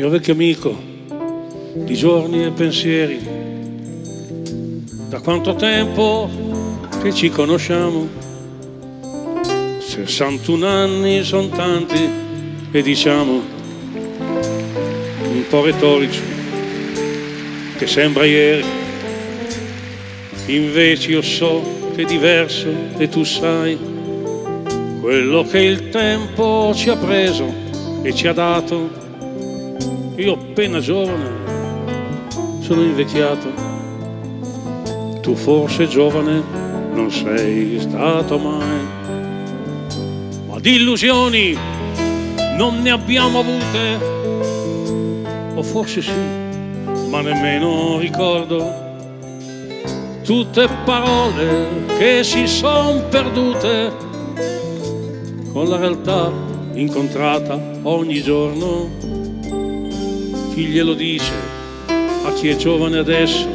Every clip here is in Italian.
mio vecchio amico di giorni e pensieri, da quanto tempo che ci conosciamo, 61 anni sono tanti e diciamo un po' retorici che sembra ieri, invece io so che è diverso e tu sai quello che il tempo ci ha preso e ci ha dato. Io appena giovane sono invecchiato, tu forse giovane non sei stato mai, ma di illusioni non ne abbiamo avute, o forse sì, ma nemmeno ricordo, tutte parole che si son perdute con la realtà incontrata ogni giorno. Chi glielo dice a chi è giovane adesso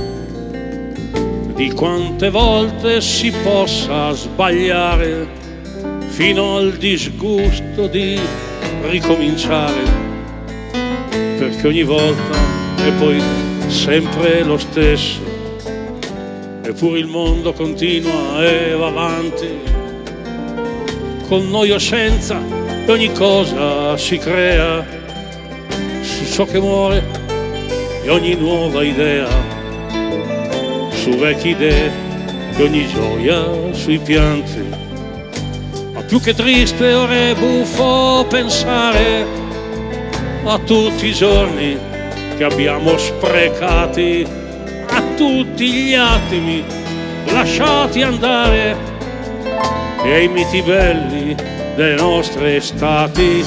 di quante volte si possa sbagliare fino al disgusto di ricominciare, perché ogni volta è poi sempre lo stesso, eppure il mondo continua e va avanti, con noi o senza ogni cosa si crea su ciò che muore e ogni nuova idea, su vecchie idee e ogni gioia sui pianti. Ma più che triste ora è buffo pensare a tutti i giorni che abbiamo sprecati, a tutti gli attimi lasciati andare e ai miti belli delle nostre estati.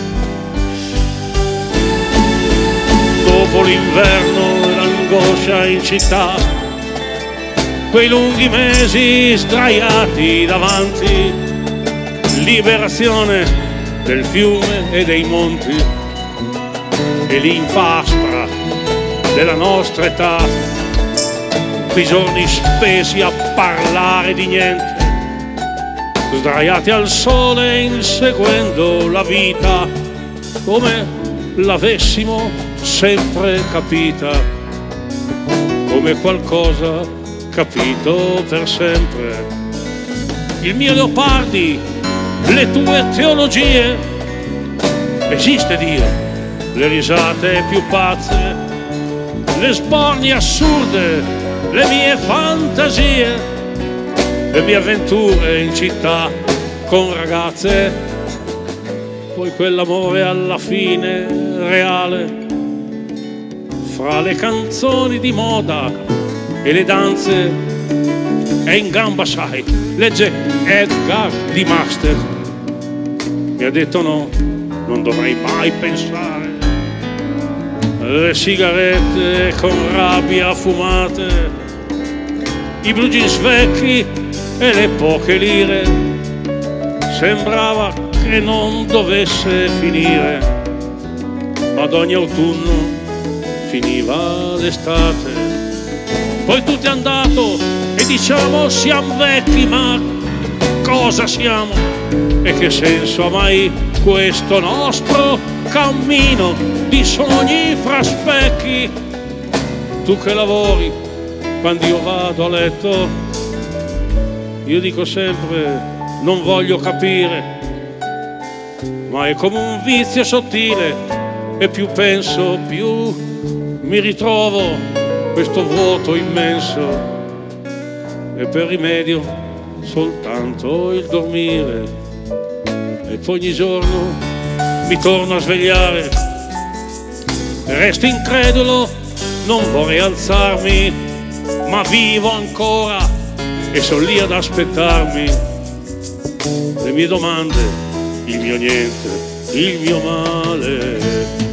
Dopo l'inverno e l'angoscia in città, quei lunghi mesi sdraiati davanti, liberazione del fiume e dei monti e l'infaspra della nostra età, quei giorni spesi a parlare di niente, sdraiati al sole inseguendo la vita come l'avessimo sempre capita, come qualcosa capito per sempre. Il mio Leopardi, le tue teologie, esiste Dio, le risate più pazze, le sbornie assurde, le mie fantasie, le mie avventure in città con ragazze, poi quell'amore alla fine reale, fra le canzoni di moda e le danze, è in gamba, sai, legge Edgar di Master, mi ha detto no, non dovrei mai pensare, le sigarette con rabbia fumate, i blue jeans vecchi e le poche lire, sembrava che non dovesse finire, ma ad ogni autunno finiva l'estate. Poi tutto è andato e diciamo siamo vecchi, ma cosa siamo? E che senso ha mai questo nostro cammino di sogni fra specchi? Tu che lavori quando io vado a letto, io dico sempre non voglio capire, ma è come un vizio sottile e più penso più mi ritrovo questo vuoto immenso, e per rimedio soltanto il dormire, e poi ogni giorno mi torno a svegliare, resto incredulo, non vorrei alzarmi, ma vivo ancora e sono lì ad aspettarmi le mie domande, il mio niente, il mio male.